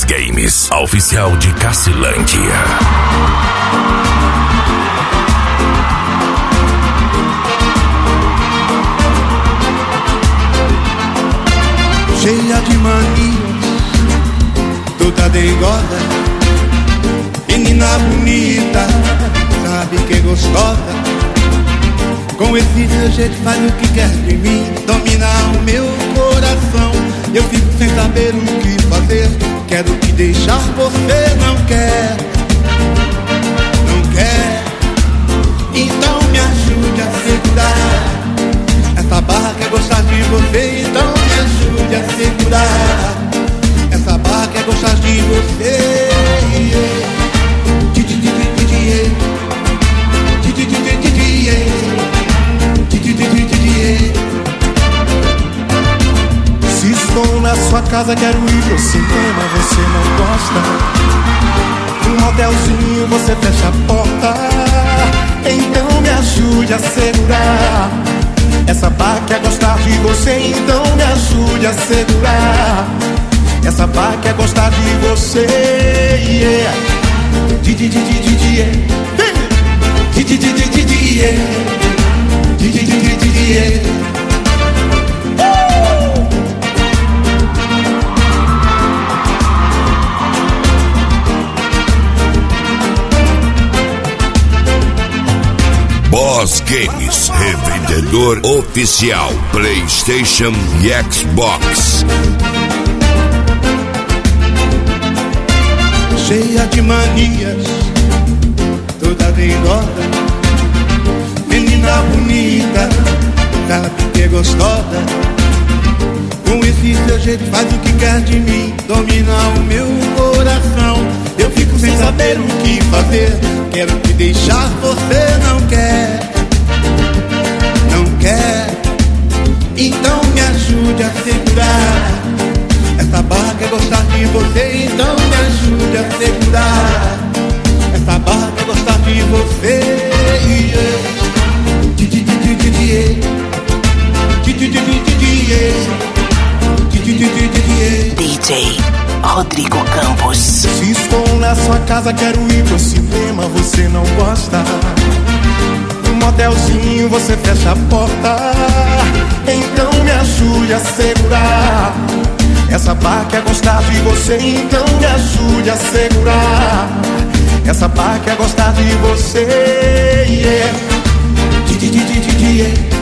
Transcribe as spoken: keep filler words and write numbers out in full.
Boss Games, a oficial de Cacilândia. Cheia de manias, toda dengosa, menina bonita, sabe que é gostosa. Com esse seu jeito faz o que quer de mim, domina o meu coração. Eu fico sem saber o que fazer, quero te deixar, você não quer, não quer. Então me ajude a segurar essa barra, quer gostar de você, então me ajude a segurar essa barra, quer gostar de você. Se estou na sua casa, quero ir pro cinema, você não gosta. Um motelzinho, você fecha a porta. Então me ajude a segurar essa barra, quer gostar de você, então me ajude a segurar essa barra, quer gostar de você. Yeah. Di di di di di di yeah. Di di di di di di yeah. Di di di di di di yeah. Boss Games, revendedor oficial PlayStation e Xbox. Cheia de manias, toda dengosa, menina bonita, sabe que é gostosa. Com esse seu jeito faz o que quer de mim, domina o meu coração. Eu fico sem saber o que fazer, quero te deixar, você não quer, não quer. Então me ajude a segurar essa barra, quer gostar de você, então me ajude a segurar essa barra, quer gostar de você. D J Rodrigo Campos. Se estou na sua casa, quero ir pro cinema, você não gosta. Um motelzinho, você fecha a porta. Então me ajude a segurar essa barra, quer gostar de você, então me ajude a segurar essa barra, quer gostar de você. Yeah. Di, di, di, di, di, yeah.